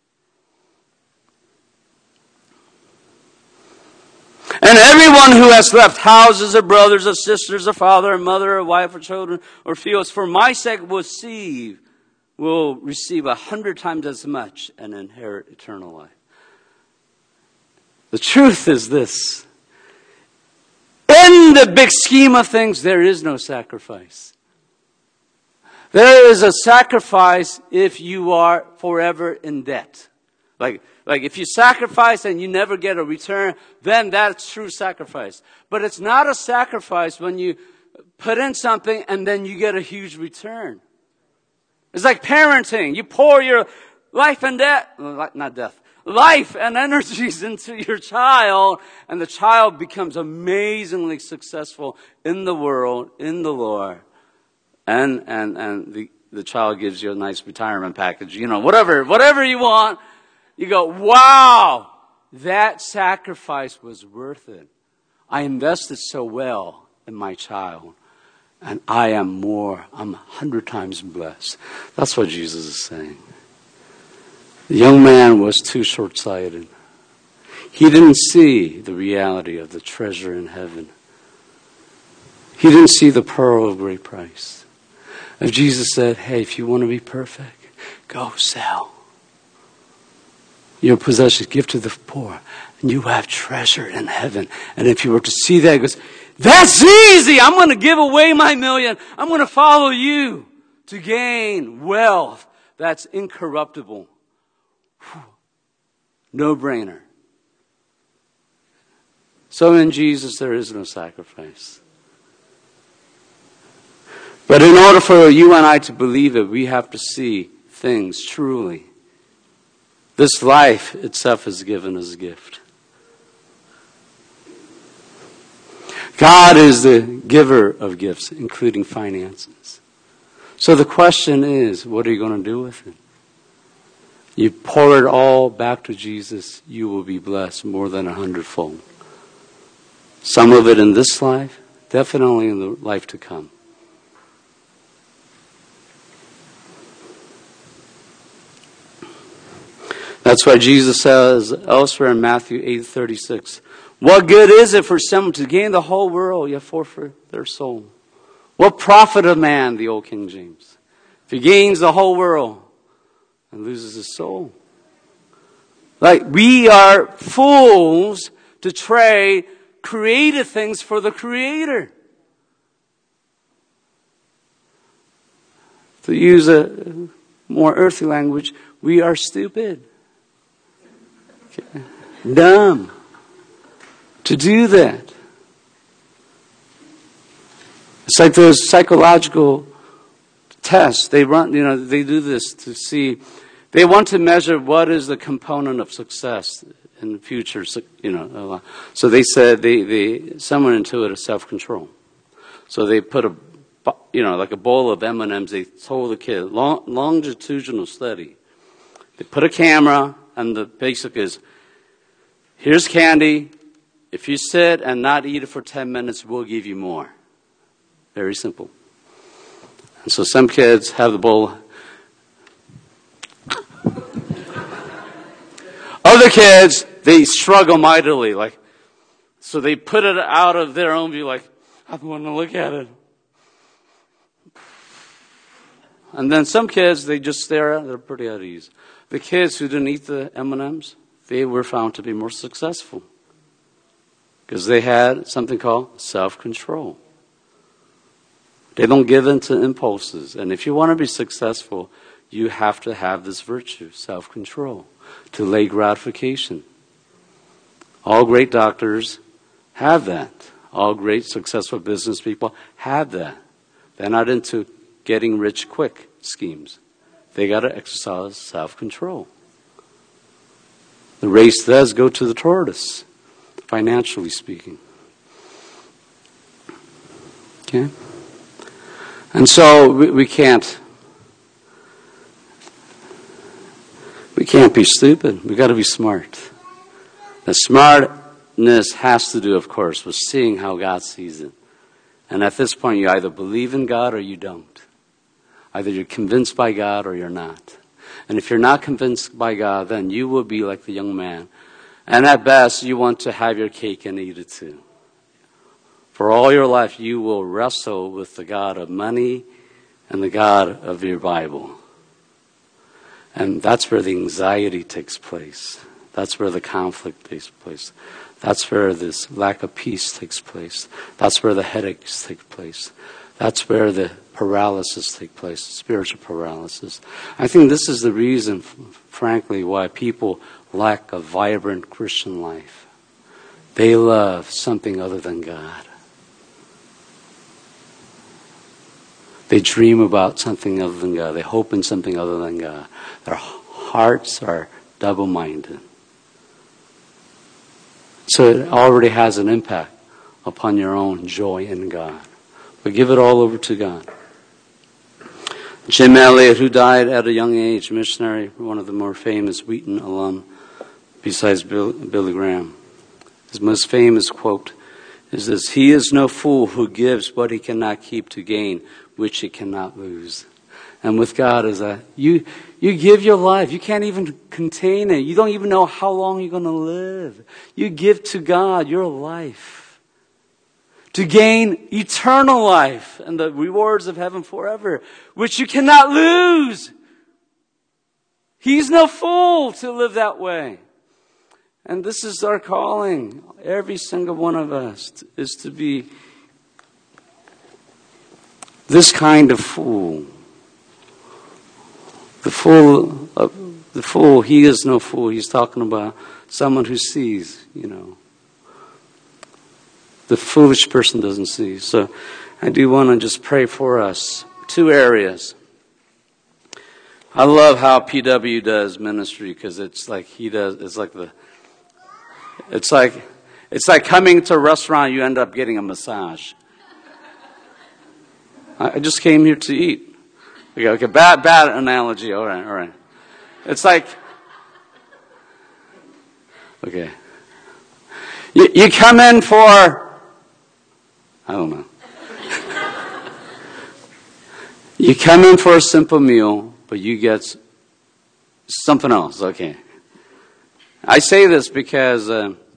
And everyone who has left houses or brothers or sisters or father or mother or wife or children or fields for my sake will receive 100 times as much and inherit eternal life. The truth is this. In the big scheme of things, there is no sacrifice. There is a sacrifice if you are forever in debt. Like if you sacrifice and you never get a return, then that's true sacrifice. But it's not a sacrifice when you put in something and then you get a huge return. It's like parenting. You pour your life and life and energies into your child, and the child becomes amazingly successful in the world, in the Lord. And the child gives you a nice retirement package, whatever you want. You go, wow, that sacrifice was worth it. I invested so well in my child, and I'm 100 times blessed. That's what Jesus is saying. The young man was too short-sighted. He didn't see the reality of the treasure in heaven. He didn't see the pearl of great price. If Jesus said, hey, if you want to be perfect, go sell your possessions, give to the poor, and you have treasure in heaven. And if you were to see that, he goes, that's easy. I'm going to give away my million. I'm going to follow you to gain wealth that's incorruptible. No brainer. So in Jesus, there is no sacrifice. But in order for you and I to believe it, we have to see things truly. This life itself is given as a gift. God is the giver of gifts, including finances. So the question is, what are you going to do with it? You pour it all back to Jesus, you will be blessed more than 100-fold. Some of it in this life, definitely in the life to come. That's why Jesus says elsewhere in Matthew 8:36, what good is it for someone to gain the whole world yet forfeit their soul? What profit of man, the old King James, if he gains the whole world and loses his soul? Like, we are fools to trade created things for the Creator. To use a more earthly language, we are stupid. Okay. Dumb. To do that. It's like those psychological tests. They run, they do this to see. They want to measure what is the component of success in the future. So they said someone intuited self-control. So they put like a bowl of M&Ms. They told the kid longitudinal study. They put a camera, and the basic is, here's candy. If you sit and not eat it for 10 minutes, we'll give you more. Very simple. And so some kids have the bowl. Other kids, they struggle mightily. So they put it out of their own view, I don't want to look at it. And then some kids, they just stare at it. They're pretty at ease. The kids who didn't eat the M&Ms, they were found to be more successful. Because they had something called self-control. They don't give in to impulses. And if you want to be successful, you have to have this virtue, self-control, delay gratification. All great doctors have that. All great, successful business people have that. They're not into getting rich quick schemes. They got to exercise self-control. The race does go to the tortoise, financially speaking. Okay? And so we can't be stupid. We got to be smart. The smartness has to do, of course, with seeing how God sees it. And at this point, you either believe in God or you don't. Either you're convinced by God or you're not. And if you're not convinced by God, then you will be like the young man. And at best, you want to have your cake and eat it too. For all your life, you will wrestle with the God of money and the God of your Bible. And that's where the anxiety takes place. That's where the conflict takes place. That's where this lack of peace takes place. That's where the headaches take place. That's where the paralysis takes place, spiritual paralysis. I think this is the reason, frankly, why people lack a vibrant Christian life. They love something other than God. They dream about something other than God. They hope in something other than God. Their hearts are double-minded. So it already has an impact upon your own joy in God. But give it all over to God. Jim Elliot, who died at a young age, missionary, one of the more famous Wheaton alum, besides Billy Graham. His most famous quote is this: "He is no fool who gives what he cannot keep to gain which he cannot lose." And with God is that you give your life. You can't even contain it. You don't even know how long you're going to live. You give to God your life to gain eternal life and the rewards of heaven forever, which you cannot lose. He's no fool to live that way. And this is our calling. Every single one of us is to be this kind of fool. The fool, he is no fool. He's talking about someone who sees, The foolish person doesn't see. So I do want to just pray for us. 2 areas. I love how PW does ministry because it's like he does. It's like coming to a restaurant. You end up getting a massage. I just came here to eat. Okay, bad analogy. All right. It's like, okay. You come in for, I don't know. You come in for a simple meal, but you get something else. Okay. I say this because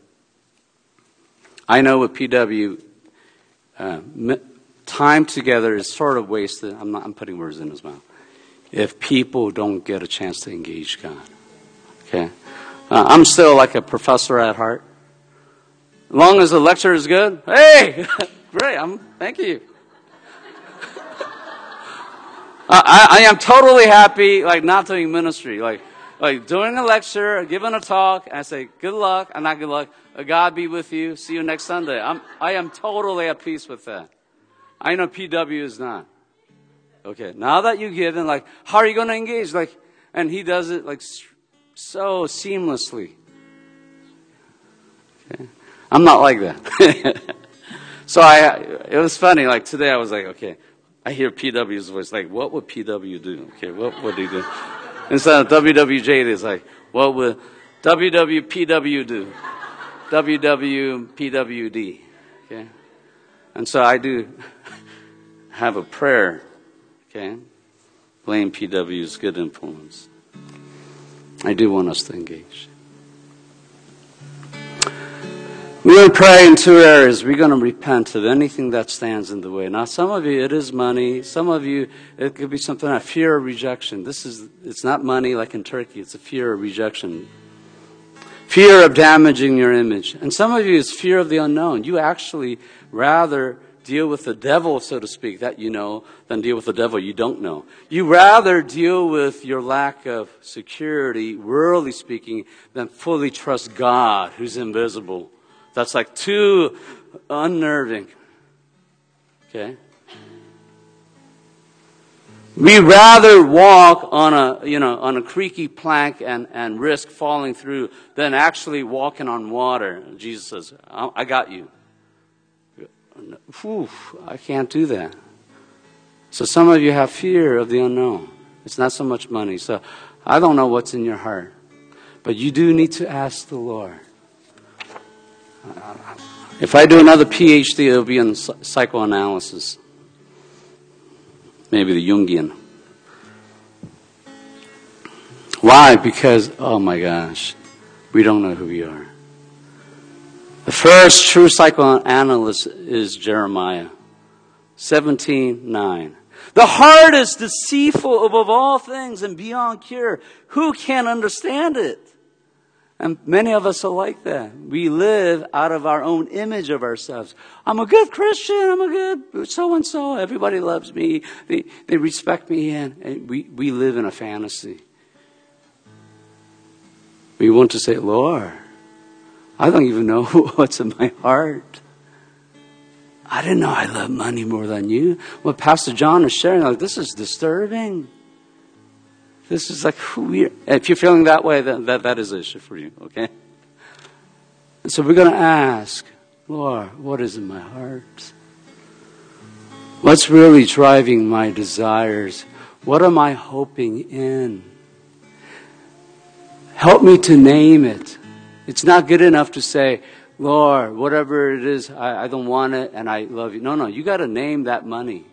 I know with PW, time together is sort of wasted. I'm putting words in his mouth. If people don't get a chance to engage God. Okay. I'm still like a professor at heart. As long as the lecture is good, hey, great, thank you. I am totally happy, not doing ministry, like doing a lecture, giving a talk, and I say, good luck, and not good luck, God be with you, see you next Sunday. I am totally at peace with that. I know PW is not. Okay, now that you give, then how are you going to engage? And he does it so seamlessly. Okay. I'm not like that. So it was funny. Today I was like, okay, I hear PW's voice. What would PW do? Okay, what would he do? Instead of WWJ, it's what would WWPW do? WWPWD. Okay, and so I do have a prayer. Okay, blame PW's good influence. I do want us to engage. We're going to pray in 2 areas. We're going to repent of anything that stands in the way. Now, some of you, it is money. Some of you, it could be something like fear of rejection. It's not money like in Turkey. It's a fear of rejection. Fear of damaging your image. And some of you, it's fear of the unknown. You actually rather deal with the devil, so to speak, that you know, than deal with the devil you don't know. You rather deal with your lack of security, worldly speaking, than fully trust God, who's invisible, That's like too unnerving. Okay? We rather walk on a creaky plank and risk falling through than actually walking on water. Jesus says, I got you. Whew, I can't do that. So some of you have fear of the unknown. It's not so much money. So I don't know what's in your heart. But you do need to ask the Lord. If I do another PhD, it'll be in psychoanalysis. Maybe the Jungian. Why? Because, oh my gosh, we don't know who we are. The first true psychoanalyst is Jeremiah 17:9. The heart is deceitful above all things and beyond cure. Who can understand it? And many of us are like that. We live out of our own image of ourselves. I'm a good Christian. I'm a good so-and-so. Everybody loves me. They respect me. And we live in a fantasy. We want to say, Lord, I don't even know what's in my heart. I didn't know I love money more than you. What Pastor John is sharing, like, this is disturbing. This is like weird. If you're feeling that way, then that is an issue for you, okay? And so we're going to ask, Lord, what is in my heart? What's really driving my desires? What am I hoping in? Help me to name it. It's not good enough to say, Lord, whatever it is, I don't want it and I love you. No, you got to name that money.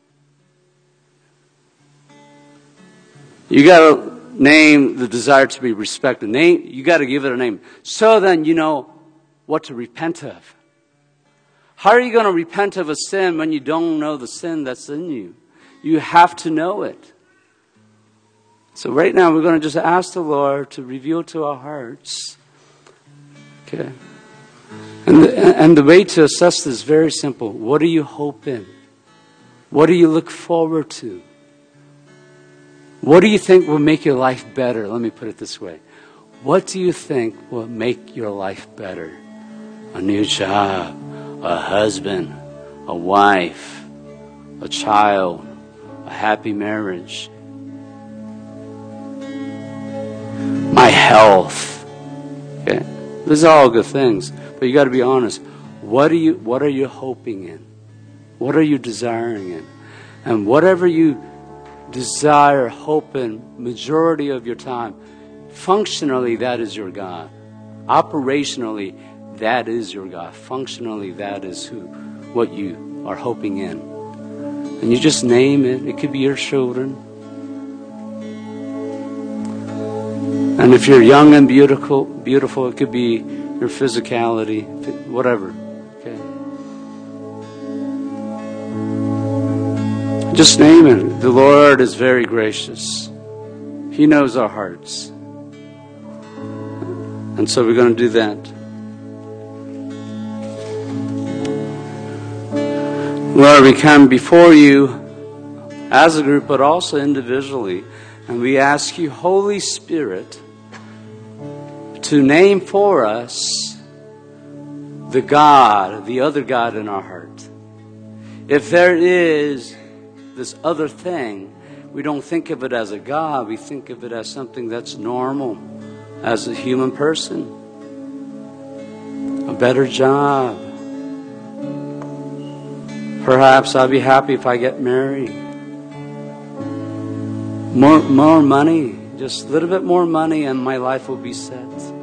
You got to name the desire to be respected. You got to give it a name. So then you know what to repent of. How are you going to repent of a sin when you don't know the sin that's in you? You have to know it. So right now we're going to just ask the Lord to reveal to our hearts. Okay. And the way to assess this is very simple. What are you hoping? What do you look forward to? What do you think will make your life better? Let me put it this way. What do you think will make your life better? A new job, a husband, a wife, a child, a happy marriage, my health. Okay? These are all good things. But you got to be honest. What are you hoping in? What are you desiring in? And whatever you desire, hope in, majority of your time, functionally that is your God. Operationally, that is your God. Functionally, that is what you are hoping in. And you just name it. It could be your children. And if you're young and beautiful, it could be your physicality, whatever. Okay. Just name it. The Lord is very gracious. He knows our hearts. And so we're going to do that. Lord, we come before you as a group, but also individually. And we ask you, Holy Spirit, to name for us the other God in our heart. If there is this other thing, we don't think of it as a God. We think of it as something that's normal as a human person. A better job. Perhaps I'll be happy if I get married. More money. Just a little bit more money and my life will be set.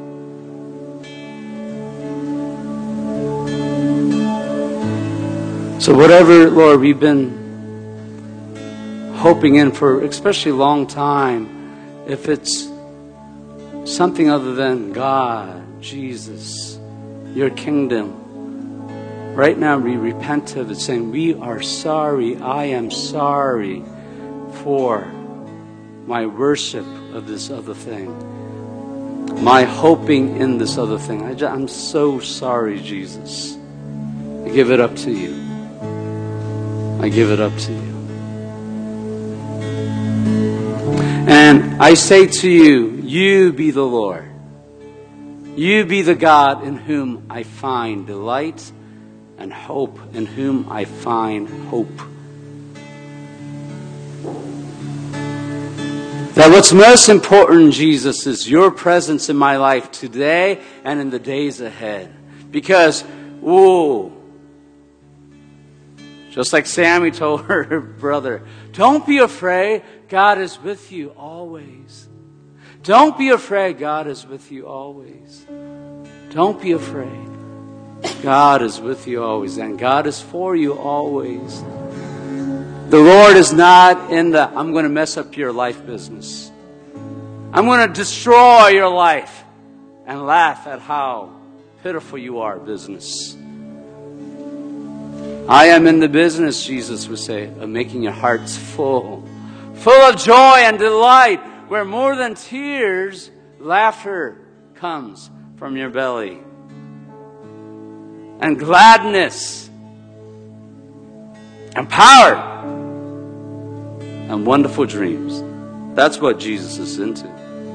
So whatever, Lord, we've been hoping in for especially a long time, if it's something other than God, Jesus, your kingdom, right now we repent of it, saying, we are sorry, I am sorry for my worship of this other thing, my hoping in this other thing. I'm so sorry, Jesus. I give it up to you. I give it up to you. And I say to you, you be the Lord. You be the God in whom I find delight and hope, in whom I find hope. That what's most important, Jesus, is your presence in my life today and in the days ahead. Because, just like Sammy told her brother, don't be afraid, God is with you always. Don't be afraid, God is with you always. Don't be afraid. God is with you always, and God is for you always. The Lord is not in the, I'm going to mess up your life business. I'm going to destroy your life and laugh at how pitiful you are business. I am in the business, Jesus would say, of making your hearts full of joy and delight, where more than tears, laughter comes from your belly. And gladness and power and wonderful dreams. That's what Jesus is into.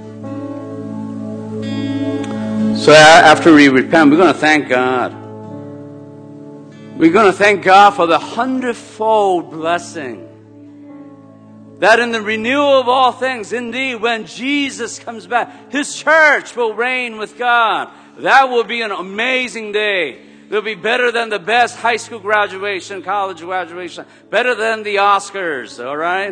So after we repent, we're going to thank God. We're going to thank God for the 100-fold blessing. That in the renewal of all things, indeed, when Jesus comes back, His church will reign with God. That will be an amazing day. It'll be better than the best high school graduation, college graduation, better than the Oscars, all right?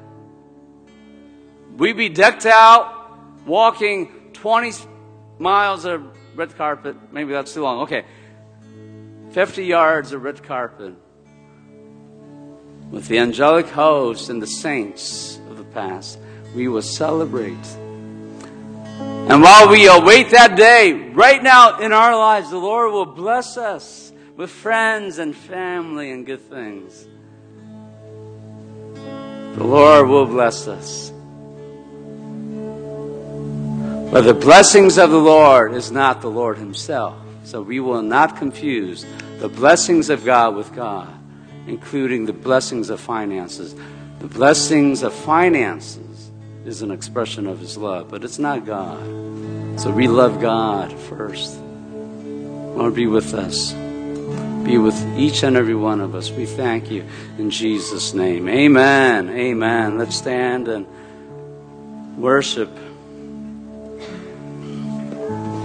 We'll be decked out, walking 20 miles of red carpet. Maybe that's too long. Okay. 50 yards of red carpet with the angelic host and the saints of the past. We will celebrate. And while we await that day, right now in our lives, the Lord will bless us with friends and family and good things. The Lord will bless us. But the blessings of the Lord is not the Lord Himself. So we will not confuse the blessings of God with God, including the blessings of finances. The blessings of finances is an expression of His love, but it's not God. So we love God first. Lord, be with us. Be with each and every one of us. We thank you in Jesus' name. Amen. Amen. Let's stand and worship.